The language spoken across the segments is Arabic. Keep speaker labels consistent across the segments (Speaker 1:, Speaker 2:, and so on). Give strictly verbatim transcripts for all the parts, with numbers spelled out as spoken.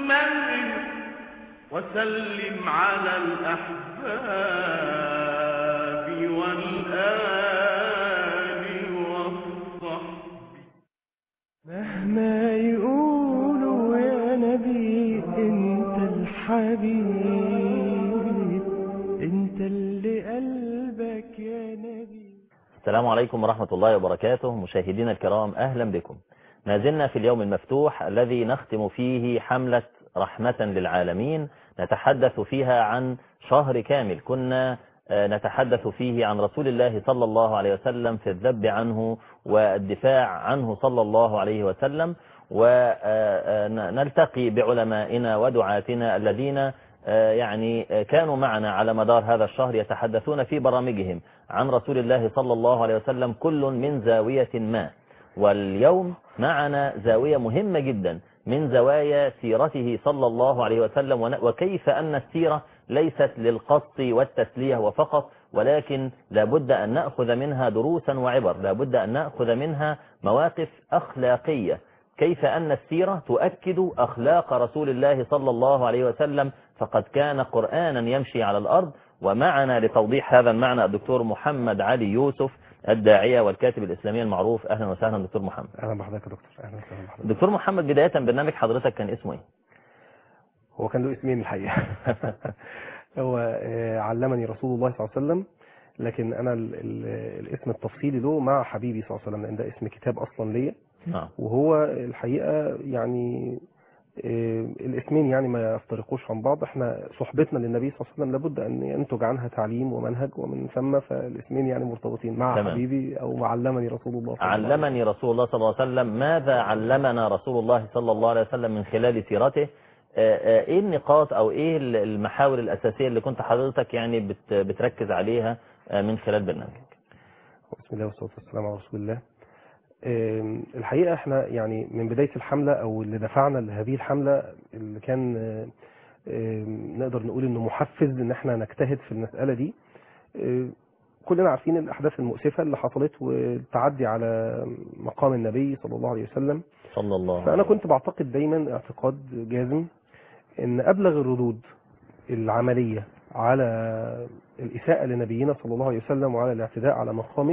Speaker 1: وسلم على الأحباب والآل والصحب.
Speaker 2: مهما يقولوا يا نبي انت الحبيب، انت اللي قلبك يا نبي.
Speaker 3: السلام عليكم ورحمة الله وبركاته. مشاهدينا الكرام، أهلا بكم. ما زلنا في اليوم المفتوح الذي نختم فيه حملة رحمة للعالمين، نتحدث فيها عن شهر كامل كنا نتحدث فيه عن رسول الله صلى الله عليه وسلم في الذب عنه والدفاع عنه صلى الله عليه وسلم، ونلتقي بعلمائنا ودعاتنا الذين يعني كانوا معنا على مدار هذا الشهر يتحدثون في برامجهم عن رسول الله صلى الله عليه وسلم كل من زاوية ما. واليوم معنا زاوية مهمة جدا من زوايا سيرته صلى الله عليه وسلم، وكيف أن السيرة ليست للقص والتسلية وفقط، ولكن لابد أن نأخذ منها دروسا وعبر، لابد أن نأخذ منها مواقف أخلاقية، كيف أن السيرة تؤكد أخلاق رسول الله صلى الله عليه وسلم، فقد كان قرآنا يمشي على الأرض. ومعنا لتوضيح هذا المعنى الدكتور محمد علي يوسف، الداعية والكاتب الإسلامي المعروف. أهلا وسهلا دكتور محمد.
Speaker 4: أهلا بحضرتك يا دكتور. أهلا وسهلا بحضرتك
Speaker 3: دكتور محمد. بداية برنامج حضرتك كان اسمه إيه؟
Speaker 4: هو كان له اسمين الحقيقة. هو علمني رسول الله صلى الله عليه وسلم، لكن أنا ال ال الاسم التفصيلي له مع حبيبي صلى الله عليه وسلم، لأن ده اسم كتاب أصلا ليا.
Speaker 3: نعم.
Speaker 4: وهو الحقيقة يعني الاسمين يعني ما يفترقوش عن بعض. احنا صحبتنا للنبي صلى الله عليه وسلم لابد ان ينتج عنها تعليم ومنهج، ومن ثم فالاسمين يعني مرتبطين مع تمام. حبيبي او علمني رسول الله صلى الله عليه وسلم. علمني
Speaker 3: رسول الله صلى الله عليه وسلم. ماذا علمنا رسول الله صلى الله عليه وسلم من خلال سيرته؟ ايه النقاط او ايه المحاور الاساسية اللي كنت حضرتك يعني بت بتركز عليها من خلال برنامجك؟
Speaker 4: بسم الله والصلاة والسلام على رسول الله. الحقيقة احنا يعني من بداية الحملة او اللي دفعنا لهذه الحملة اللي كان نقدر نقول انه محفز ان احنا نجتهد في المسألة دي، كلنا عارفين الاحداث المؤسفة اللي حصلت والتعدي على مقام النبي صلى الله عليه وسلم
Speaker 3: صلى الله عليه وسلم.
Speaker 4: فانا كنت بعتقد دايما اعتقاد جازم ان ابلغ الردود العملية على الاساءة لنبينا صلى الله عليه وسلم وعلى الاعتداء على مقامه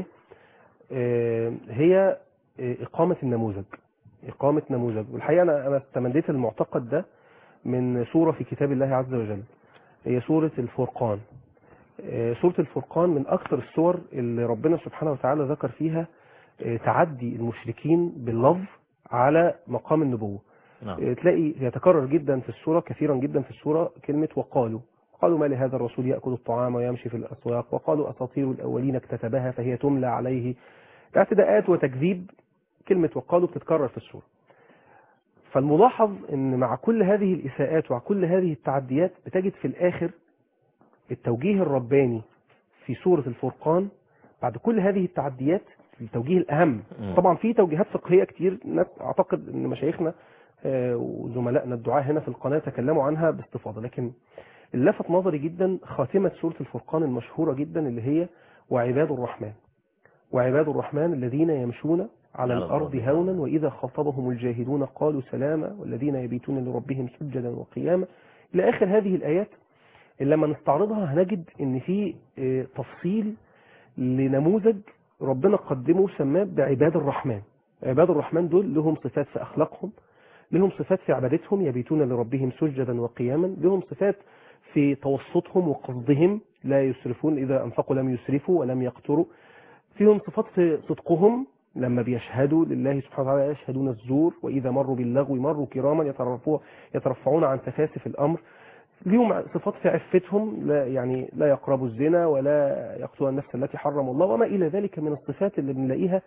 Speaker 4: هي إقامة النموذج. إقامة نموذج. والحقيقة أنا أنا استمديت المعتقد ده من سورة في كتاب الله عز وجل، هي سورة الفرقان. سورة الفرقان من أكثر السور اللي ربنا سبحانه وتعالى ذكر فيها تعدي المشركين باللفظ على مقام النبوة. نعم. تلاقي يتكرر جدا في السورة، كثيرا جدا في السورة، كلمة وقالوا. قالوا ما لهذا الرسول يأكل الطعام ويمشي في الأسواق، وقالوا أساطير الأولين اكتتبها فهي تملى عليه. اعتداءات وتكذيب، كلمة وقالوا بتتكرر في السورة. فالملاحظ ان مع كل هذه الإساءات ومع كل هذه التعديات بتجد في الآخر التوجيه الرباني في سورة الفرقان بعد كل هذه التعديات، التوجيه الأهم. طبعا في توجيهات فقهية كتير، ناس أعتقد ان مشايخنا وزملائنا الدعاة هنا في القناة تكلموا عنها باستفاضة، لكن اللي لفت نظري جدا خاتمة سورة الفرقان المشهورة جدا اللي هي وعباد الرحمن. وعباد الرحمن الذين يمشون على الأرض هونا وإذا خاطبهم الجاهلون قالوا سلاما والذين يبيتون لربهم سجدا وقياما إلى آخر هذه الآيات. لما نستعرضها هنجد إن في تفصيل لنموذج ربنا قدمه سماه بعباد الرحمن. عباد الرحمن دول لهم صفات في أخلاقهم، لهم صفات في عبادتهم يبيتون لربهم سجدا وقياما، لهم صفات في توسطهم وقصدهم لا يسرفون، إذا أنفقوا لم يسرفوا ولم يقتروا، فيهم صفات في صدقهم لما بيشهدوا لله سبحانه وتعالى يشهدون الزور، وإذا مروا باللغو مروا كراما يترفعون عن تفاسف الأمر. ليهم صفات في عفتهم، لا يعني لا يقربوا الزنا ولا يقتلون النفس التي حرم الله وما إلى ذلك من الصفات اللي بنلاقيها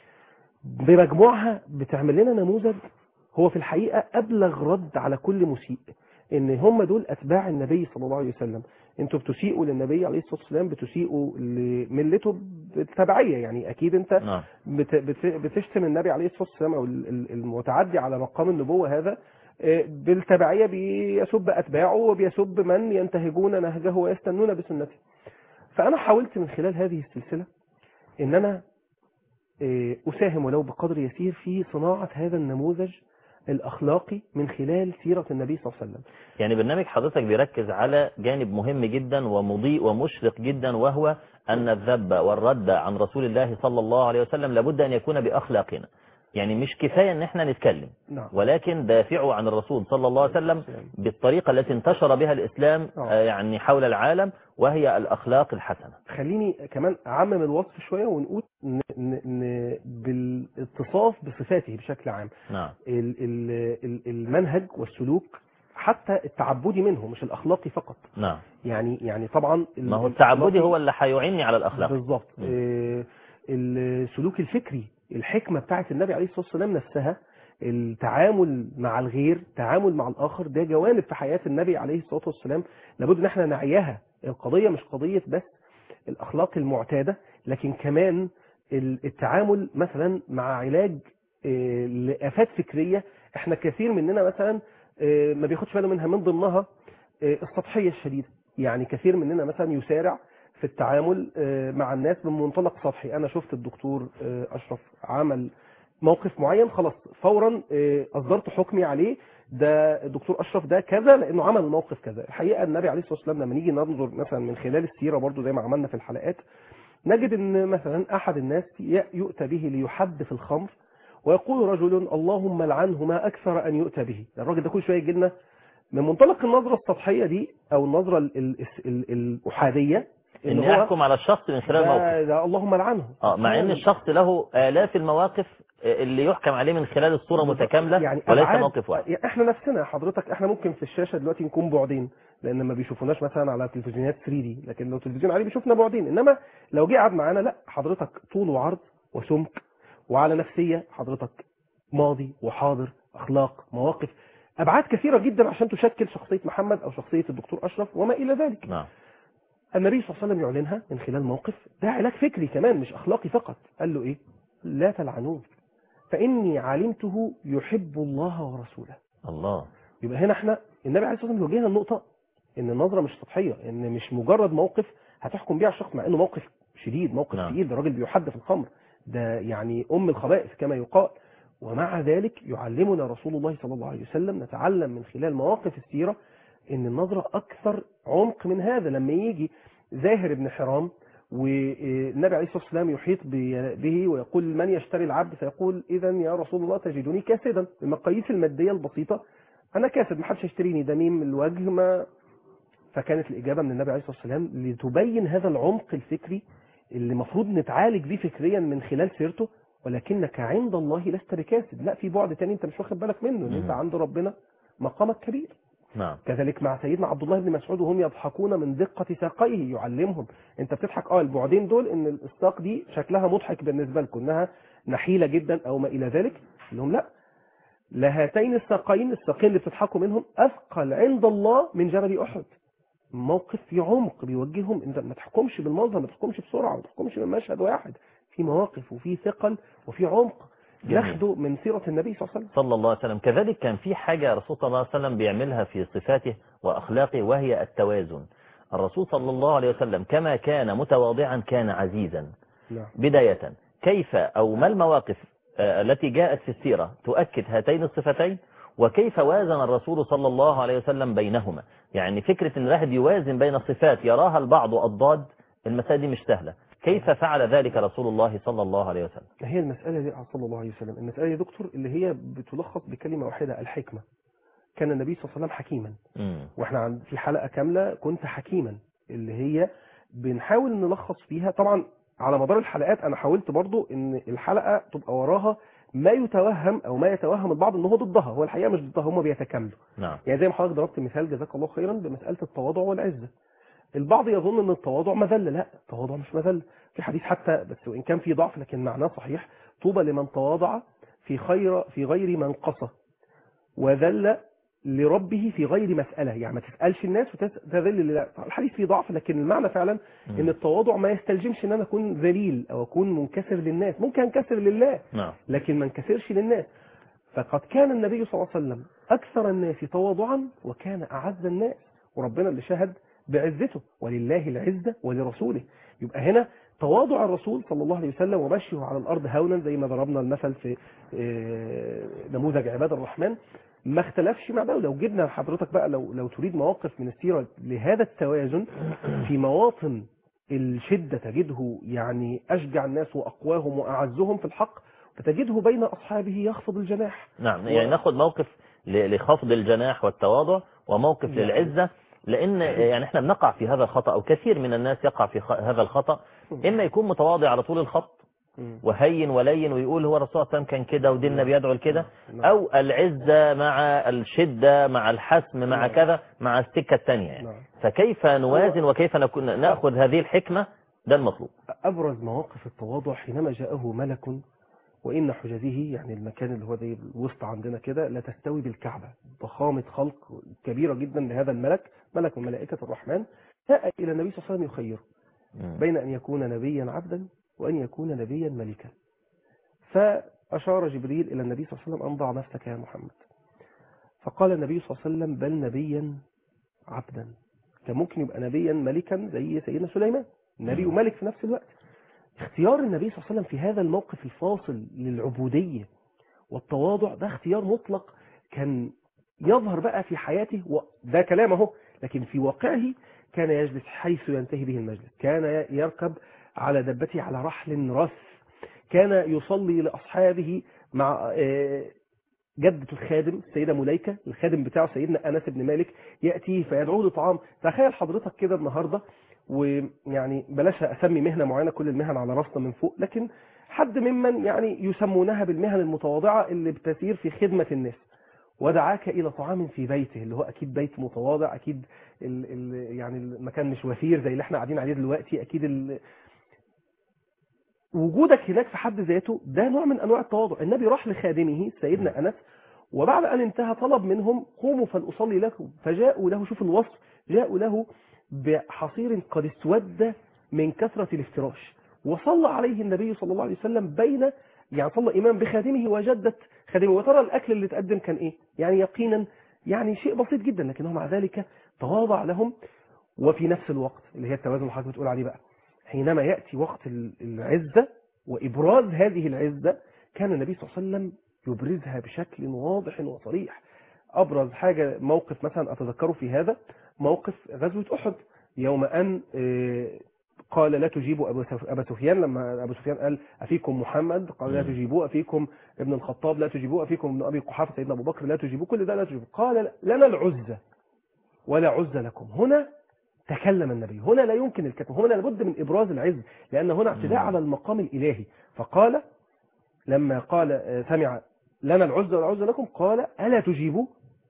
Speaker 4: بمجموعها بتعمل لنا نموذج هو في الحقيقة أبلغ رد على كل مسيء، إن هم دول أتباع النبي صلى الله عليه وسلم. انتوا بتسيئوا للنبي عليه الصلاة والسلام، بتسيئوا لملته بالتبعية، يعني أكيد انت نعم. بت بتشتم النبي عليه الصلاة والسلام أو المتعدي على مقام النبوة هذا بالتبعية بيسب أتباعه وبيسب من ينتهجون نهجه ويستنون بسنته. فأنا حاولت من خلال هذه السلسلة إن أنا أساهم ولو بقدر يسير في صناعة هذا النموذج الأخلاقي من خلال سيرة النبي صلى الله عليه وسلم.
Speaker 3: يعني برنامج حضرتك بيركز على جانب مهم جدا ومضيء ومشرق جدا، وهو أن الذب والرد عن رسول الله صلى الله عليه وسلم لابد أن يكون بأخلاقنا. يعني مش كفاية ان احنا نتكلم،
Speaker 4: نعم.
Speaker 3: ولكن دافعوا عن الرسول صلى الله عليه وسلم بالطريقة التي انتشر بها الإسلام
Speaker 4: آه.
Speaker 3: يعني حول العالم، وهي الأخلاق الحسنة.
Speaker 4: خليني كمان أعمم الوصف شوية ونقول ن- ن- ن- بالاتصاف بصفاته بشكل عام.
Speaker 3: نعم.
Speaker 4: ال- ال- ال- المنهج والسلوك حتى التعبدي منه، مش الأخلاقي فقط.
Speaker 3: نعم.
Speaker 4: يعني يعني طبعا ال-
Speaker 3: ما هو التعبدي
Speaker 4: الأخلاقي-
Speaker 3: هو اللي هيعني على الأخلاق.
Speaker 4: بالظبط.
Speaker 3: م.
Speaker 4: آه، السلوك الفكري، الحكمة بتاعت النبي عليه الصلاة والسلام نفسها، التعامل مع الغير، التعامل مع الآخر، ده جوانب في حياة النبي عليه الصلاة والسلام لابد ان احنا نعيها. القضية مش قضية بس الأخلاق المعتادة، لكن كمان ال- التعامل مثلا مع علاج آه، لآفات فكرية احنا كثير مننا مثلا آه، ما بياخدش باله منها، من ضمنها آه، السطحية الشديدة. يعني كثير مننا مثلا يسارع في التعامل آه، مع الناس من منطلق سطحي. انا شفت الدكتور آه، اشرف عمل موقف معين، خلاص فورا آه، اصدرت حكمي عليه، ده الدكتور اشرف ده كذا لانه عمل موقف كذا. الحقيقه النبي عليه الصلاه والسلام لما نيجي ننظر مثلا من خلال السيره برضو زي ما عملنا في الحلقات، نجد ان مثلا احد الناس ي- يؤتى به ليحد في الخمر، ويقول رجل اللهم لعنه ما اكثر ان يؤتى به. الراجل ده كل شويه يجي لنا من منطلق النظره السطحيه دي او النظره ال- ال- ال- الاحاديه، إن
Speaker 3: اني
Speaker 4: هو
Speaker 3: احكم على الشخص من خلال
Speaker 4: ده,
Speaker 3: موقف.
Speaker 4: ده اللهم لعنه.
Speaker 3: اه مع ان الشخص له آلاف المواقف اللي يحكم عليه من خلال الصورة متكاملة،
Speaker 4: يعني
Speaker 3: وليس
Speaker 4: أبعاد-
Speaker 3: موقف واحد.
Speaker 4: يعني احنا نفسنا حضرتك احنا ممكن في الشاشه دلوقتي نكون بعدين، لان ما بيشوفوناش مثلا على تلفزيونات ثري دي، لكن لو تلفزيون عادي بيشوفنا بعدين. انما لو جه قعد معانا، لا حضرتك طول وعرض وسمك، وعلى نفسيه حضرتك ماضي وحاضر، اخلاق، مواقف، ابعاد كثيره جدا عشان تشكل شخصيه محمد او شخصيه الدكتور اشرف وما الى ذلك.
Speaker 3: نعم.
Speaker 4: النبي صلى الله عليه وسلم يعلنها من خلال موقف، ده علاج فكري كمان مش اخلاقي فقط. قال له ايه؟ لا تلعنوه فاني علمته يحب الله ورسوله.
Speaker 3: الله.
Speaker 4: يبقى هنا احنا النبي عليه الصلاه والسلام يوجهنا النقطه ان النظره مش سطحيه، ان مش مجرد موقف هتحكم بيه على الشخص، مع انه موقف شديد، موقف
Speaker 3: نعم.
Speaker 4: تقيل، ده راجل بيحد في الخمر، ده يعني ام الخبائث كما يقال. ومع ذلك يعلمنا رسول الله صلى الله عليه وسلم، نتعلم من خلال مواقف السيره ان النظره اكثر عمق من هذا. لما يجي زاهر بن حرام والنبي عليه الصلاه والسلام يحيط به ويقول من يشتري العبد، فيقول اذا يا رسول الله تجدني كاسدا، بالمقاييس الماديه البسيطه انا كاسد، ما حدش يشتريني، ده ميم الوجه ما. فكانت الاجابه من النبي عليه الصلاه والسلام لتبين هذا العمق الفكري اللي المفروض نتعالج بيه فكريا من خلال سيرته، ولكنك عند الله لست بكاسد. لا، في بعد تاني انت مش واخد بالك منه، ان انت عند ربنا مقامك كبير.
Speaker 3: نعم.
Speaker 4: كذلك مع سيدنا عبد الله بن مسعود وهم يضحكون من دقة ساقيه، يعلمهم انت بتضحك اه البعدين دول، ان الساق دي شكلها مضحك بالنسبة لكم، انها نحيلة جدا او ما الى ذلك. لهم لا، لهاتين الساقين، الساقين اللي بتضحكوا منهم اثقل عند الله من جبل احد. موقف في عمق بيوجههم، انت ما تحكمش بالمنظر، ما تحكمش بسرعة، ما تحكمش من مشهد واحد، في مواقف وفي ثقل وفي عمق ناخده من سيرة النبي صلى الله عليه وسلم.
Speaker 3: صلى الله عليه وسلم. كذلك كان في حاجة رسول صلى الله عليه وسلم بيعملها في صفاته وأخلاقه، وهي التوازن. الرسول صلى الله عليه وسلم كما كان متواضعا كان عزيزا.
Speaker 4: نعم.
Speaker 3: بداية كيف أو ما المواقف آه، التي جاءت في السيرة تؤكد هاتين الصفتين، وكيف وازن الرسول صلى الله عليه وسلم بينهما؟ يعني فكرة ان الواحد يوازن بين صفات يراها البعض أضداد، المسألة دي مش سهلة. كيف فعل ذلك رسول الله صلى الله عليه وسلم؟
Speaker 4: هي المسألة دي صلى الله عليه وسلم، المسألة يا دكتور اللي هي بتلخص بكلمة واحدة، الحكمة. كان النبي صلى الله عليه وسلم حكيما،
Speaker 3: مم.
Speaker 4: واحنا عند في حلقة كاملة كنت حكيما، اللي هي بنحاول نلخص فيها. طبعا على مدار الحلقات انا حاولت برضو ان الحلقة تبقى وراها ما يتوهم او ما يتوهم البعض ان هو ضدها، هو الحقيقة مش ضدها، هم بيتكاملوا.
Speaker 3: نعم.
Speaker 4: يعني زي ما حضرتك ضربت مثال جزاك الله خيرا بمسألة التواضع والعزة. البعض يظن ان التواضع مذلة، لا التواضع مش مذلة. في حديث حتى بس وان كان في ضعف لكن معناه صحيح، طوبى لمن تواضع في خير في غير منقصة وذل لربه في غير مسألة. يعني ما تسألش الناس وتذل لله. الحديث فيه ضعف لكن المعنى فعلا ان التواضع ما يستلزمش ان انا اكون ذليل او اكون منكسر للناس، ممكن انكسر لله
Speaker 3: نعم.
Speaker 4: لكن ما انكسرش للناس. فقد كان النبي صلى الله عليه وسلم اكثر الناس تواضعا وكان اعز الناس، وربنا اللي شهد بعزته، ولله العزة ولرسوله. يبقى هنا تواضع الرسول صلى الله عليه وسلم ومشيه على الأرض هونا، زي ما ضربنا المثل في نموذج عباد الرحمن، ما اختلفش مع ده. ولو جبنا حضرتك بقى لو لو تريد مواقف من السيرة لهذا التوازن في مواطن الشدة تجده يعني أشجع الناس وأقواهم وأعزهم في الحق، فتجده بين أصحابه يخفض الجناح.
Speaker 3: نعم، يعني ناخد موقف لخفض الجناح والتواضع وموقف
Speaker 4: يعني.
Speaker 3: للعزة، لأن يعني احنا بنقع في هذا الخطأ، أو كثير من الناس يقع في هذا الخطأ. إما يكون متواضع على طول الخط وهين ولين ويقول هو الرسول صلى الله عليه وسلم كان كده وديننا بيدعو لكده، أو العزة مع الشدة مع الحسم مع كذا مع السكة الثانية يعني. فكيف نوازن وكيف نكون نأخذ هذه الحكمة؟ ده المطلوب.
Speaker 4: أبرز مواقف التواضع حينما جاءه ملك وإن حجزه، يعني المكان اللي هو زي الوسط عندنا كده، لا تستوي بالكعبة، ضخامة خلق كبيرة جدا لهذا الملك، ملك من ملائكة الرحمن، جاء إلى النبي صلى الله عليه وسلم يخير بين أن يكون نبيا عبدا وأن يكون نبيا ملكا. فأشار جبريل إلى النبي صلى الله عليه وسلم: أنضع نفسك يا محمد. فقال النبي صلى الله عليه وسلم: بل نبيا عبدا. كان ممكن يبقى نبيا ملكا زي سيدنا سليمان، نبي وملك في نفس الوقت. اختيار النبي صلى الله عليه وسلم في هذا الموقف الفاصل للعبودية والتواضع ده اختيار مطلق كان يظهر بقى في حياته، وده كلامه، لكن في واقعه كان يجلس حيث ينتهي به المجلس، كان يركب على دبته على رحل رث، كان يصلي لأصحابه مع جدة الخادم السيدة مليكة، الخادم بتاعه سيدنا أنس بن مالك يأتيه فيدعوه لطعام. تخيل حضرتك كده النهاردة، ويعني بلاش أسمي مهنة معينة، كل المهن على راسنا من فوق، لكن حد ممن يعني يسمونها بالمهن المتواضعة اللي بتسير في خدمة الناس، ودعاك إلى طعام في بيته، اللي هو أكيد بيت متواضع، أكيد ال ال يعني المكان مش وفير زي اللي احنا قاعدين عليه دلوقتي، أكيد ال وجودك هناك في حد ذاته ده نوع من أنواع التواضع. النبي راح لخادمه سيدنا أنس، وبعد أن انتهى طلب منهم: قوموا فلأصلي لكم. فجاءوا له، شوف الوصف، جاءوا له بحصير قد اسود من كثرة الافتراش، وصلى عليه النبي صلى الله عليه وسلم بين يعني صلى إمام بخادمه وجدة خادمه. وترى الأكل اللي تقدم كان إيه؟ يعني يقينا يعني شيء بسيط جدا، لكنه مع ذلك تواضع لهم. وفي نفس الوقت اللي هي التوازن اللي حضرتك بتقول عليه بقى، حينما يأتي وقت العزة وإبراز هذه العزة، كان النبي صلى الله عليه وسلم يبرزها بشكل واضح وصريح. أبرز حاجة موقف مثلا أتذكره في هذا موقف غزوة أحد، يوم أن قال لا تجيبوا أبا سفيان، لما أبو سفيان قال أفيكم محمد، قال لا تجيبوا، أفيكم ابن الخطاب لا تجيبوا، أفيكم ابن أبي قحافة سيدنا أبو بكر لا تجيبوا، كل ده لا تجيبوا. قال لنا العزة ولا عزة لكم. هنا تكلم النبي، هنا لا يمكن الكتم، هنا لابد من إبراز العز، لأن هنا اعتداء على المقام الإلهي. فقال لما قال سمع لنا العزة ولا عزة لكم، قال ألا تجيبوا،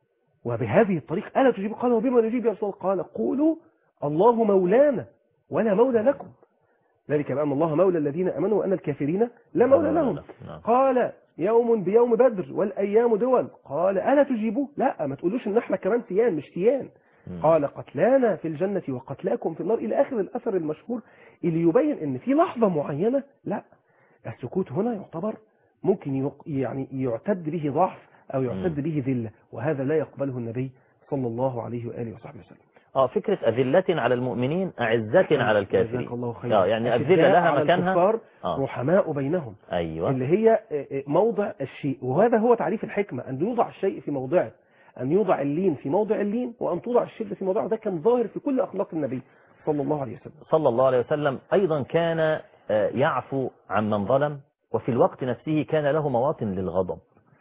Speaker 4: وبهذه الطريقة ألا تجيبوا. قال وبما نجيب يا رسول الله؟ قال قولوا الله مولانا ولا مولى لكم، ذلك بأن الله مولى الذين أمنوا وأن الكافرين لا مولى لهم. قال يوم بيوم بدر والأيام دول، قال ألا تجيبوا؟ لا، ما تقولوش إن احنا كمان تيان، مش تيان. قال قتلانا في الجنة وقتلاكم في النار، إلى آخر الأثر المشهور اللي يبين إن في لحظة معينة لا، السكوت هنا يعتبر ممكن يعني يعتد به ضعف أو يعتد به ذلة، وهذا لا يقبله النبي صلى الله عليه وآله وصحبه وسلم.
Speaker 3: اه فكرة أذلة على المؤمنين أعزة على الكافرين.
Speaker 4: جزاك الله خير.
Speaker 3: اه يعني الذلة لها مكانها،
Speaker 4: آه. رحماء بينهم.
Speaker 3: أيوة.
Speaker 4: اللي هي موضع الشيء، وهذا هو تعريف الحكمة، أن يوضع الشيء في موضعه، أن يوضع اللين في موضع اللين، وأن توضع الشدة في موضعه. ده كان ظاهر في كل أخلاق النبي صلى الله عليه وسلم.
Speaker 3: صلى الله عليه وسلم. أيضا كان يعفو عن من ظلم، وفي الوقت نفسه كان له مواطن للغضب.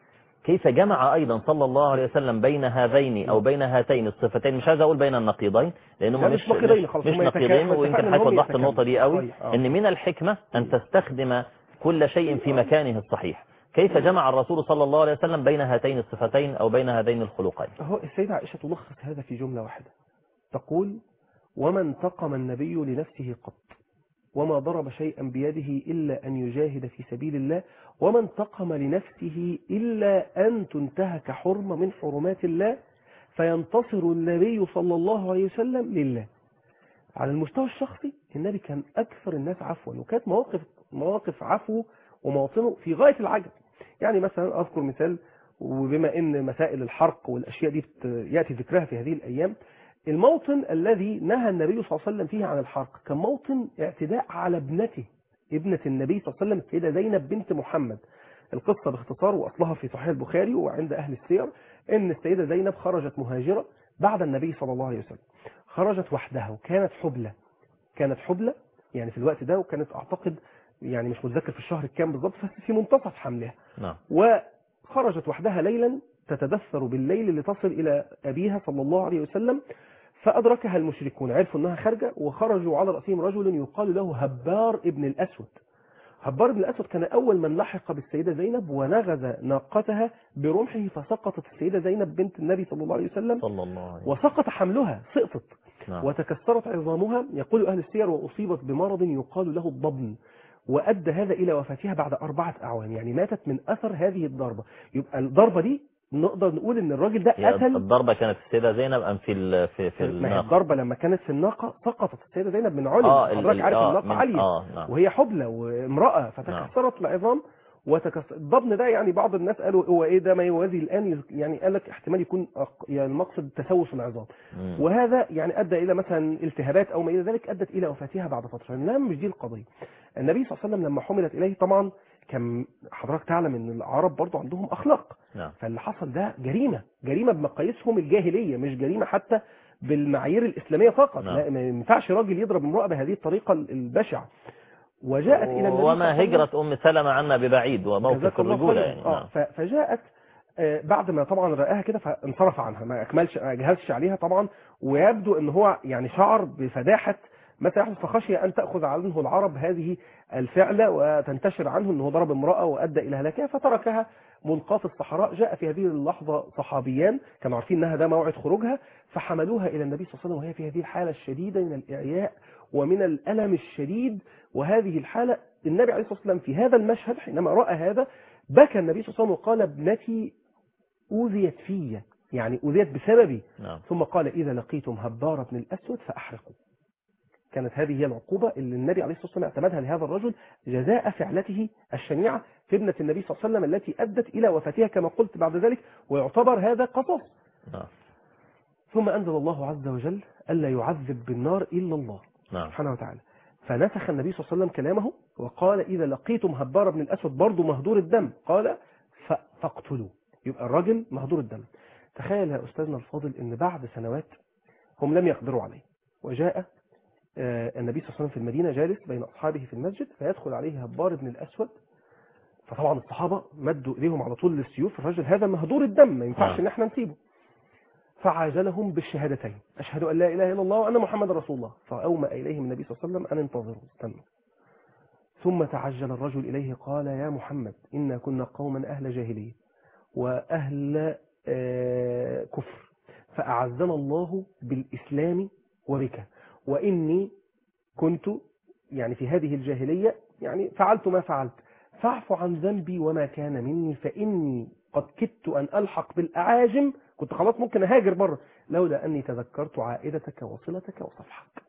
Speaker 3: كيف جمع أيضا صلى الله عليه وسلم بين هذين أو بين هاتين الصفتين، مش عايز أقول بين النقيضين لأنهم مش نقيضين، مش, مش نقيضين، ويمكن حضرتك وضحت النقطة دي قوي، إن من الحكمة أن تستخدم كل شيء في مكانه الصحيح. كيف جمع الرسول صلى الله عليه وسلم بين هاتين الصفتين أو بين هذين الخلقين؟
Speaker 4: هو السيدة عائشة تلخص هذا في جملة واحدة، تقول: وما انتقم النبي لنفسه قط، وما ضرب شيئا بيده إلا أن يجاهد في سبيل الله، وما انتقم لنفسه إلا أن تنتهك حرمة من حرمات الله، فينتصر النبي صلى الله عليه وسلم لله. على المستوى الشخصي النبي كان أكثر الناس عفوا، وكانت مواقف مواقف عفو ومواطنه في غاية العجب. يعني مثلا أذكر مثال، وبما أن مسائل الحرق والأشياء دي يأتي ذكرها في هذه الأيام، الموطن الذي نهى النبي صلى الله عليه وسلم فيه عن الحرق كان موطن اعتداء على ابنته، ابنة النبي صلى الله عليه وسلم السيدة زينب بنت محمد. القصة باختصار وأصلها في صحيح البخاري وعند أهل السير إن السيدة زينب خرجت مهاجرة بعد النبي صلى الله عليه وسلم، خرجت وحدها وكانت حبلى، كانت حبلى يعني في الوقت ده، وكانت أعتقد يعني مش متذكر في الشهر الكام بالضبط، بس في منتصف حملها.
Speaker 3: نعم.
Speaker 4: وخرجت وحدها ليلا تتدثر بالليل لتصل إلى أبيها صلى الله عليه وسلم، فأدركها المشركون، عرفوا أنها خارجة وخرجوا على رأسهم رجل يقال له هبار ابن الأسود. هبار بن الأسود كان أول من لحق بالسيدة زينب ونغز ناقتها برمحه، فسقطت السيدة زينب بنت النبي صلى الله عليه وسلم
Speaker 3: صلى الله عليه وسلم
Speaker 4: وسقط حملها، سقطت.
Speaker 3: نعم.
Speaker 4: وتكسرت عظامها، يقول أهل السير وأصيبت بمرض يقال له الضبن، وأدى هذا إلى وفاتها بعد أربعة أعوام، يعني ماتت من أثر هذه الضربة. يبقى الضربة دي نقدر نقول ان الراجل ده قتل.
Speaker 3: الضربة كانت السيدة زينب ام في ال في في
Speaker 4: الناقة؟ الضربة لما كانت في الناقة سقطت السيدة زينب من علم،
Speaker 3: اه
Speaker 4: حضرتك عارف
Speaker 3: آه
Speaker 4: الناقة عالية
Speaker 3: آه نعم.
Speaker 4: وهي حبلى وامرأة، فتكسرت نعم. العظام وتكسر الضبن ده. يعني بعض الناس قالوا هو ايه ده ما يوازي الان، يعني قال لك احتمال يكون يعني المقصد تسوس العظام،
Speaker 3: مم.
Speaker 4: وهذا يعني ادى الى مثلا التهابات او ما الى ذلك، ادت الى وفاتها بعد فترة. لا مش دي القضية. النبي صلى الله عليه وسلم لما حملت اليه، طبعا كان حضرتك تعلم ان العرب برضو عندهم اخلاق،
Speaker 3: نعم.
Speaker 4: فاللي حصل ده جريمة، جريمة بمقاييسهم الجاهلية، مش جريمة حتى بالمعايير الإسلامية فقط.
Speaker 3: نعم.
Speaker 4: لا ما ينفعش راجل يضرب امرأة بهذه الطريقة البشعة. وجاءت إلى النبي
Speaker 3: وما هجرة أم سلمة عنا ببعيد وموقف الرجولة يعني.
Speaker 4: آه. نعم. فجاءت بعد ما طبعا رآها كده فانصرف عنها، ما أكملش ما جهزش عليها طبعا، ويبدو ان هو يعني شعر بفداحة ما سيحدث، فخشي أن تأخذ عنه العرب هذه الفعلة وتنتشر عنه أنه ضرب امرأة وأدى إلى هلاكها، فتركها ملقاة في الصحراء. جاء في هذه اللحظة صحابيان كانوا عارفين أنها ده موعد خروجها، فحملوها إلى النبي صلى الله عليه وسلم وهي في هذه الحالة الشديدة من الإعياء ومن الألم الشديد. وهذه الحالة النبي عليه الصلاة والسلام في هذا المشهد حينما رأى هذا بكى النبي صلى الله عليه وسلم وقال ابنتي أوذيت في، يعني أوذيت بسببي.
Speaker 3: نعم.
Speaker 4: ثم قال إذا لقيتم هبار بن الأسود فأحرقوا. كانت هذه هي العقوبة اللي النبي عليه الصلاة والسلام اعتمدها لهذا الرجل جزاء فعلته الشنيعة في ابنة النبي صلى الله عليه وسلم التي أدت إلى وفاتها كما قلت بعد ذلك، ويعتبر هذا قصاص.
Speaker 3: نعم.
Speaker 4: ثم أنزل الله عز وجل ألا يعذب بالنار إلا الله.
Speaker 3: نعم.
Speaker 4: سبحانه وتعالى. فنسخ النبي صلى الله عليه وسلم كلامه وقال إذا لقيتم هبار بن الأسود برضو مهدور الدم قال فاقتلوا. يبقى الراجل مهدور الدم. تخيل يا أستاذنا الفاضل أن بعد سنوات هم لم يقدروا عليه، وجاء النبي صلى الله عليه وسلم في المدينة جالس بين أصحابه في المسجد، فيدخل عليه هبار بن الأسود. فطبعا الصحابة مدوا إليهم على طول للسيوف، الرجل هذا مهدور الدم ما ينفعش ان احنا نسيبه. فعاجلهم بالشهادتين أشهد أن لا إله إلا الله وأن محمد رسول الله. فأومأ إليهم النبي صلى الله عليه وسلم أن انتظروا استنوا. ثم تعجل الرجل إليه قال يا محمد إنا كنا قوما أهل جاهلية وأهل آه كفر، فأعزنا الله بالإسلام وبك، وإني كنت يعني في هذه الجاهلية يعني فعلت ما فعلت، فاعف عن ذنبي وما كان مني، فإني قد كدت أن ألحق بالأعاجم، كنت خلاص ممكن أهاجر بره، لولا أني تذكرت عائدتك وصلتك وصفحك.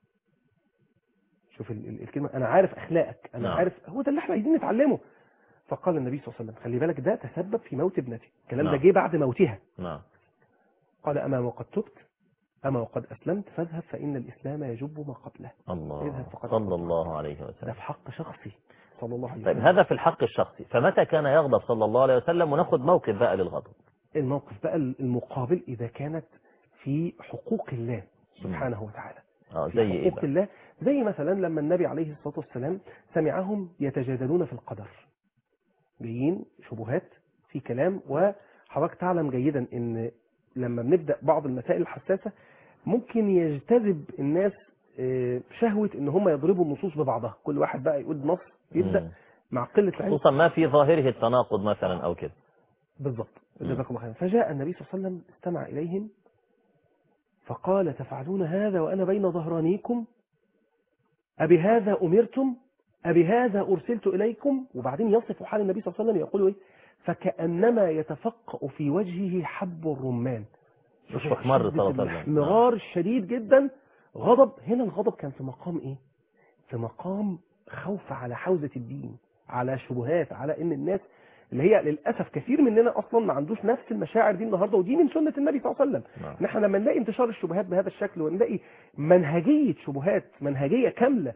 Speaker 4: شوف الكلمة، أنا عارف أخلاقك، أنا
Speaker 3: نعم.
Speaker 4: عارف، هو ده اللي احنا عايزين نتعلمه. فقال النبي صلى الله عليه وسلم خلي بالك ده تسبب في موت ابنتي، الكلام
Speaker 3: نعم.
Speaker 4: ده جه بعد موتها.
Speaker 3: نعم.
Speaker 4: قال أما وقد تبت أما وقد أسلمت فاذهب فإن الإسلام يجب ما قبله.
Speaker 3: الله صلى الله عليه وسلم.
Speaker 4: ده في حق شخصي صلى الله عليه وسلم.
Speaker 3: طيب هذا في الحق الشخصي، فمتى كان يغضب صلى الله عليه وسلم؟ وناخد موقف بقى للغضب.
Speaker 4: الموقف بقى المقابل إذا كانت في حقوق الله سبحانه وتعالى.
Speaker 3: اه
Speaker 4: في
Speaker 3: زي
Speaker 4: حقوق
Speaker 3: ايه بقى؟
Speaker 4: الله، زي مثلا لما النبي عليه الصلاة والسلام سمعهم يتجادلون في القدر، جايين شبهات في كلام، وحضرتك تعلم جيدا ان لما بنبدأ بعض المسائل الحساسة ممكن يجتذب الناس شهوة ان هم يضربوا النصوص ببعضها، كل واحد بقى يقول نص يبدأ
Speaker 3: مم.
Speaker 4: مع قلة العلم،
Speaker 3: خصوصا ما في ظاهره التناقض مثلا او كده.
Speaker 4: بالضبط. جزاك الله خيرا. فجاء النبي صلى الله عليه وسلم استمع إليهم فقال تفعلون هذا وأنا بين ظهرانيكم، أبي هذا أمرتم أبي هذا أرسلت إليكم. وبعدين يصف حال النبي صلى الله عليه وسلم يقول إيه؟ فكأنما يتفقأ في وجهه حب الرمان.
Speaker 3: مش احمر صلى الله عليه وسلم،
Speaker 4: احمرار شديد جدا، غضب. هنا الغضب كان في مقام إيه؟ في مقام خوف على حوزة الدين، على شبهات، على إن الناس اللي هي للاسف كثير مننا اصلا ما عندوش نفس المشاعر دي النهارده، ودي من سنه النبي صلى الله عليه وسلم.
Speaker 3: نعم.
Speaker 4: نحن لما نلاقي انتشار الشبهات بهذا الشكل، ونلاقي منهجيه شبهات، منهجيه كامله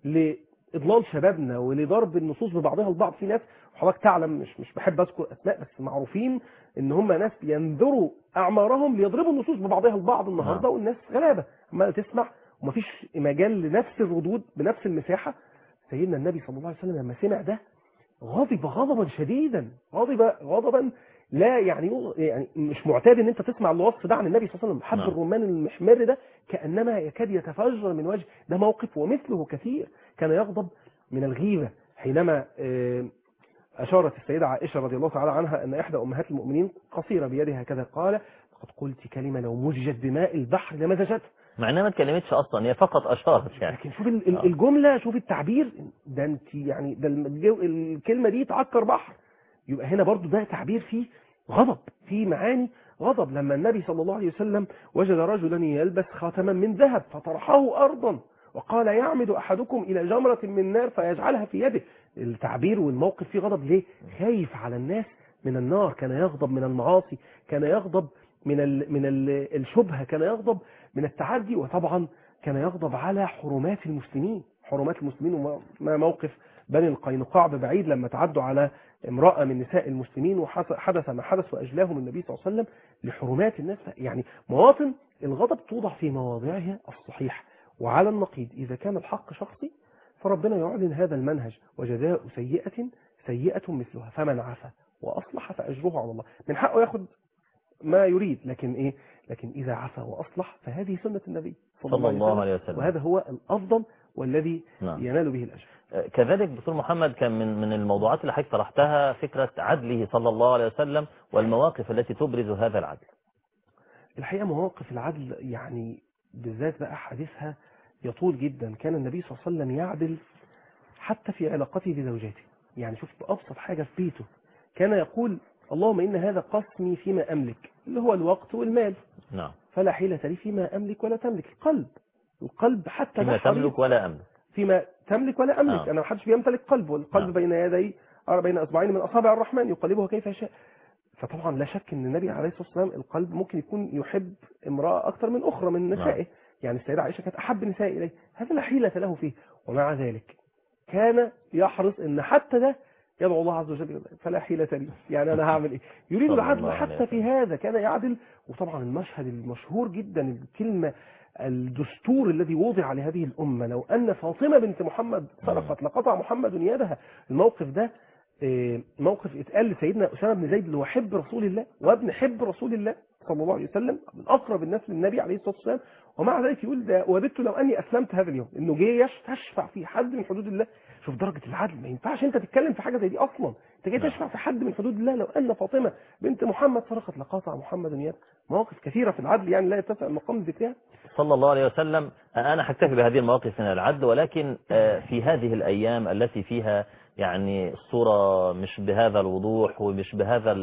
Speaker 4: لاضلال شبابنا ولضرب النصوص ببعضها البعض. في ناس حضرتك تعلم، مش مش بحب اذكر اسماء، بس معروفين ان هم ناس ينذروا اعمارهم ليضربوا النصوص ببعضها البعض النهارده.
Speaker 3: نعم.
Speaker 4: والناس غلابه عماله تسمع ومفيش مجال لنفس الردود بنفس المساحه. سيدنا النبي صلى الله عليه وسلم لما سمع ده غضب غضبا شديدا، غضب غضبا لا يعني يعني مش معتاد ان انت تسمع الوصف ده عن النبي صلى الله عليه وسلم. حب
Speaker 3: نعم.
Speaker 4: الرمان المحمر ده كانما يكاد يتفجر من وجه. ده موقف ومثله كثير. كان يغضب من الغيبه حينما آه، اشارت السيده عائشه رضي الله تعالى عنها ان احدى امهات المؤمنين قصيره بيدها كذا، قال لقد قلت كلمه لو مزجت بماء البحر لمزجته.
Speaker 3: مع انها ما اتكلمتش اصلا، هي فقط اشارت يعني.
Speaker 4: لكن شوف ال- ال- الجمله، شوف التعبير ده. انت يعني ده الجو- الكلمه دي تعكر بحر. يبقى هنا برضو ده تعبير فيه غضب، فيه معاني غضب. لما النبي صلى الله عليه وسلم وجد رجلا يلبس خاتما من ذهب فطرحه ارضا وقال يعمد احدكم الى جمره من نار فيجعلها في يده. التعبير والموقف فيه غضب. ليه؟ خايف على الناس من النار. كان يغضب من المعاصي، كان يغضب من ال من ال الشبهه، كان يغضب من التعدي، وطبعا كان يغضب على حرمات المسلمين. حرمات المسلمين. وما موقف بني القينقاع ببعيد لما تعدوا على امرأة من نساء المسلمين وحدث ما حدث وأجلاهم النبي صلى الله عليه وسلم لحرمات الناس. يعني مواطن الغضب توضع في مواضعها الصحيح وعلى النقيض. إذا كان الحق شخصي فربنا يعلن هذا المنهج، وجزاء سيئة سيئة مثلها فمن عفا وأصلح فأجره على الله. من حقه ياخد ما يريد، لكن إيه؟ لكن إذا عفا وأصلح فهذه سنة النبي صلى الله عليه وسلم,
Speaker 3: عليه وسلم.
Speaker 4: وهذا هو الأفضل والذي
Speaker 3: نعم.
Speaker 4: ينال به الأجر.
Speaker 3: كذلك دكتور محمد، كان من من الموضوعات اللي حضرتك طرحتها فكرة عدله صلى الله عليه وسلم والمواقف التي تبرز هذا العدل.
Speaker 4: الحقيقة مواقف العدل يعني بالذات بقى حديثها يطول جدا. كان النبي صلى الله عليه وسلم يعدل حتى في علاقته بزوجاته. يعني شوف بأبسط حاجة في بيته كان يقول اللهم إن هذا قسمي فيما أملك، اللي هو الوقت والمال.
Speaker 3: نعم.
Speaker 4: فلا حيلة لي فيما أملك ولا تملك. القلب القلب حتى
Speaker 3: فيما تملك ولا أملك.
Speaker 4: فيما تملك ولا أملك.
Speaker 3: آه.
Speaker 4: أنا ما حدش بيمتلك قلب، والقلب
Speaker 3: آه.
Speaker 4: بين يدي بين أصبعين من أصابع الرحمن يقلبها كيف يشاء. فطبعا لا شك ان النبي عليه الصلاه والسلام القلب ممكن يكون يحب امراه اكثر من اخرى من نسائه.
Speaker 3: نعم.
Speaker 4: يعني السيده عائشه كانت احب النساء اليه، هذا لا حيله له فيه. ومع ذلك كان يحرص ان حتى ده يدعو الله عز وجل فلا حيله لي، يعني انا هعمل ايه؟ يريد
Speaker 3: صلى
Speaker 4: العدل
Speaker 3: الله عليه
Speaker 4: حتى في
Speaker 3: وسلم.
Speaker 4: هذا كان يعدل. وطبعا المشهد المشهور جدا، الكلمه الدستور الذي وضع لهذه الامه، لو ان فاطمه بنت محمد سرقت لقطع محمد يدها. الموقف ده موقف اتقال لسيدنا أسامة بن زيد اللي هو حب رسول الله وابن حب رسول الله صلى الله عليه وسلم، من أقرب الناس للنبي عليه الصلاة والسلام. ومع ذلك يقول ده وددت لو أني أسلمت هذا اليوم، إنه جاي تشفع في حد من حدود الله. شوف درجة العدل، ما ينفعش أنت تتكلم في حاجة زي دي أصلا. أنت جاي تشفع في حد من حدود الله. لو أن فاطمة بنت محمد سرقت لقاطع محمد يد. مواقف كثيرة في العدل يعني لا يتسع المقام ذكرها
Speaker 3: صلى الله عليه وسلم. أنا هكتفي بهذه المواقف من العدل، ولكن في هذه الأيام التي فيها يعني الصورة مش بهذا الوضوح ومش بهذا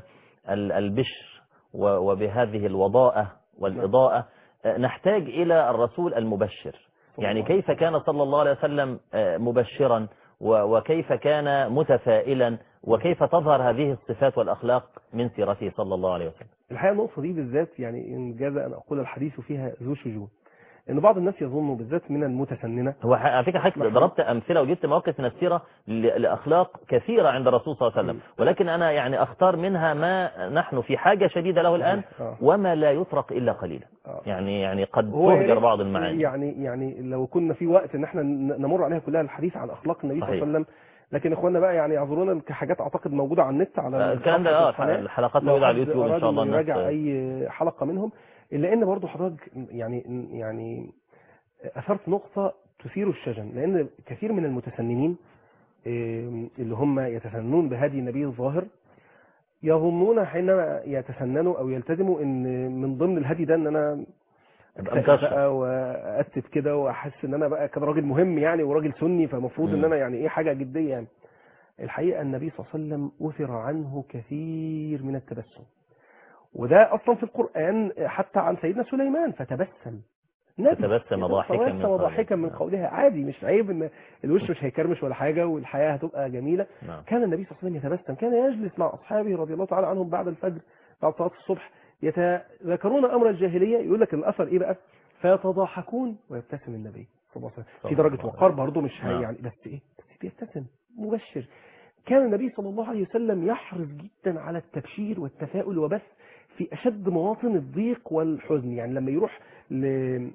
Speaker 3: البشر وبهذه الوضاءة والإضاءة، نحتاج إلى الرسول المبشر. يعني كيف كان صلى الله عليه وسلم مبشرا، وكيف كان متفائلا، وكيف تظهر هذه الصفات والأخلاق من سيرته صلى الله عليه وسلم.
Speaker 4: الحقيقة النقطة دي بالذات يعني إن جاز أن أقول الحديث فيها ذو شجون، ان بعض الناس يظنوا بالذات من المتسننه.
Speaker 3: هو على فكره حضرتك ضربت امثله وجبت مواقف من السيره لاخلاق كثيره عند الرسول صلى الله عليه وسلم، ولكن انا يعني اختار منها ما نحن في حاجه شديده له الان، وما لا يترك الا قليلا. يعني يعني قد تهجر بعض المعاني.
Speaker 4: يعني يعني لو كنا في وقت ان احنا نمر عليها كلها الحديث عن اخلاق النبي صلى الله عليه وسلم، لكن اخواننا بقى يعني اعذرونا كحاجات اعتقد موجوده على النت على
Speaker 3: الكلام ده. اه الحلقات موجوده على اليوتيوب ان شاء الله
Speaker 4: نراجع اي حلقه منهم. الا ان برضو حضرتك يعني يعني أثرت نقطة تثير الشجن، لأن كثير من المتسننين اللي هم يتسننون بهدي النبي الظاهر يظنون حينما يتسننوا أو يلتزموا إن من ضمن الهدي ده إن أنا بقى وأكتب كده وأحس إن أنا بقى كده راجل مهم يعني وراجل سني، فمفروض إن أنا يعني إيه حاجة جدية يعني. الحقيقة النبي صلى الله عليه وسلم أثر عنه كثير من التبسم، وده أصلا في القرآن حتى عن سيدنا سليمان فتبسم نبي
Speaker 3: تتبسم ضاحكا من
Speaker 4: تتبسم ضاحكا من
Speaker 3: قولها.
Speaker 4: قولها. عادي، مش عيب ان الوش مش هيكرمش ولا حاجه والحياه هتبقى جميله.
Speaker 3: نعم.
Speaker 4: كان النبي صلى الله عليه وسلم يتبسم، كان يجلس مع اصحابه رضي الله تعالى عنهم بعد الفجر بعد صلاه الصبح يتذكرون امر الجاهليه. يقول لك الاثر ايه بقى؟ فيتضاحكون ويبتسم النبي صلى الله عليه وسلم في درجه وقار برضه، مش هي يعني بس ايه، بس بيبتسم مبشر. كان النبي صلى الله عليه وسلم يحرص جدا على التبشير والتفاؤل، وبس في اشد مواطن الضيق والحزن. يعني لما يروح ل...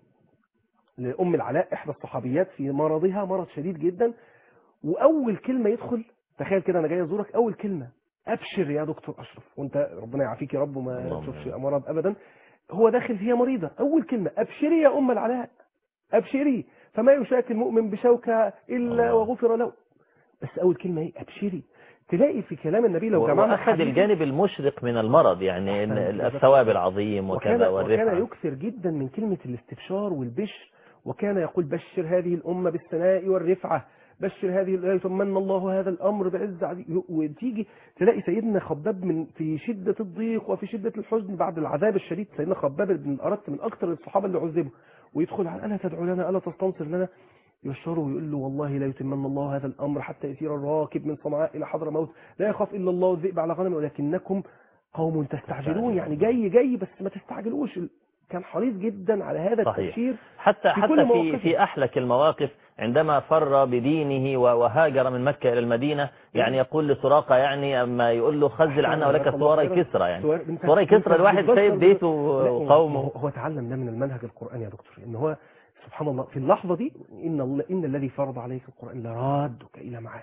Speaker 4: لام العلاء احدى الصحابيات في مرضها، مرض شديد جدا، واول كلمه يدخل، تخيل كده انا جاي ازورك، اول كلمه ابشر يا دكتور اشرف، وانت ربنا يعافيك يا رب وما تشوفش مرض ابدا، هو داخل هي مريضه، اول كلمه ابشري يا ام العلاء، ابشري فما يشاك المؤمن بشوكه الا وغفر له. بس اول كلمه ايه؟ ابشري. تلاقي في كلام النبي لو جمعنا
Speaker 3: واخذ الجانب المشرق من المرض، يعني الثواب العظيم وكذا والرفعه.
Speaker 4: وكان يكثر جدا من كلمه الاستبشار والبشر، وكان يقول بشر هذه الامه بالثناء والرفعه، بشر هذه لا يتمنى الله هذا الامر بعز عظيم. وتيجي تلاقي سيدنا خباب من في شده الضيق وفي شده الحزن بعد العذاب الشديد، سيدنا خباب بن الأرت من اكثر الصحابه اللي عذبوا، ويدخل على الا تدعو لنا الا تستنصر لنا، يبشره ويقول له والله لا يتمنى الله هذا الامر حتى يسير الراكب من صنعاء الى حضر موت لا يخاف الا الله الذئب على غنم ولكنكم قوم تستعجلون. يعني جاي جاي بس ما تستعجلوش. كان حريص جدا على هذا التبشير
Speaker 3: حتى في حتى في في احلك المواقف عندما فر بدينه وهاجر من مكة إلى المدينة، يعني يقول لسراقة، يعني أما يقول له خزل عنا ولك صوري كسرى، يعني صوري كسرى الواحد سايب بيته وقومه.
Speaker 4: هو تعلم ده من المنهج القرآني يا دكتور، إن هو سبحان الله في اللحظة دي إن الله إن الذي فرض عليك القرآن لرادك إلى معاد.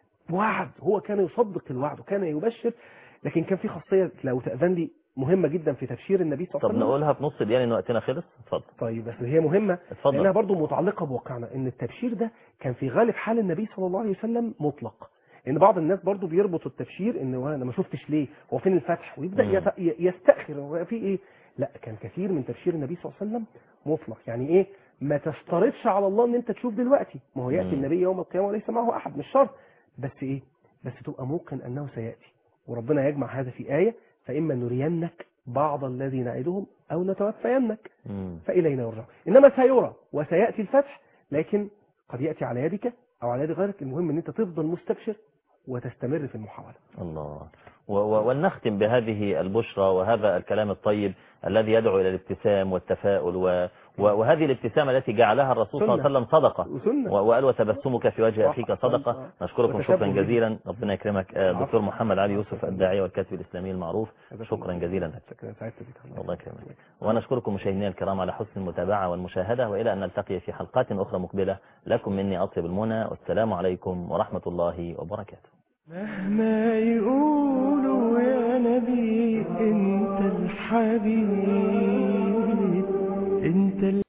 Speaker 4: وعد، هو كان يصدق الوعد وكان يبشر. لكن كان في خاصية لو تأذن لي مهمة جدا في تبشير النبي صلى الله عليه وسلم.
Speaker 3: طب نقولها في نص دقيقة لأن وقتنا خلص. اتفضل.
Speaker 4: طيب بس هي مهمة
Speaker 3: اتفضل.
Speaker 4: لأنها برضو متعلقة بواقعنا، إن التبشير ده كان في غالب حال النبي صلى الله عليه وسلم مطلق. لأن بعض الناس برضو بيربطوا التبشير إن أنا ما شفتش ليه، هو فين الفتح، ويبدأ مم. يستأخر هو في إيه. لا، كان كثير من تبشير النبي صلى الله عليه وسلم مطلق. يعني إيه؟ ما تفترضش على الله إن أنت تشوف دلوقتي، ما هو يأتي النبي يوم القيامة وليس معه أحد، مش شرط، بس إيه، بس تبقى موقن أنه سيأتي. وربنا يجمع هذا في آية، فإما نرينك بعض الذي نعدهم أو نتوفينك فإلينا يرجع. إنما سيرى وسيأتي الفتح، لكن قد يأتي على يدك أو على يد غيرك. المهم أن أنت تفضل مستبشر وتستمر في المحاولة.
Speaker 3: الله. ولنختم بهذه البشرى وهذا الكلام الطيب الذي يدعو إلى الابتسام والتفاؤل و... وهذه الابتسامة التي جعلها الرسول صلى الله عليه وسلم صدقة، وقال وتبسمك في وجه أخيك صدقة. نشكركم شكرا جزيلا، ربنا يكرمك. دكتور محمد علي يوسف الداعية والكاتب الإسلامي المعروف، شكرا جزيلا لك. الله يكرمك. ونشكركم مشاهدينا الكرام على حسن المتابعة والمشاهدة، وإلى أن نلتقي في حلقات أخرى مقبلة. لكم مني أطيب المنى، والسلام عليكم ورحمة الله وبركاته.
Speaker 2: مهما يقولوا يا نبي انت الحبيب، انت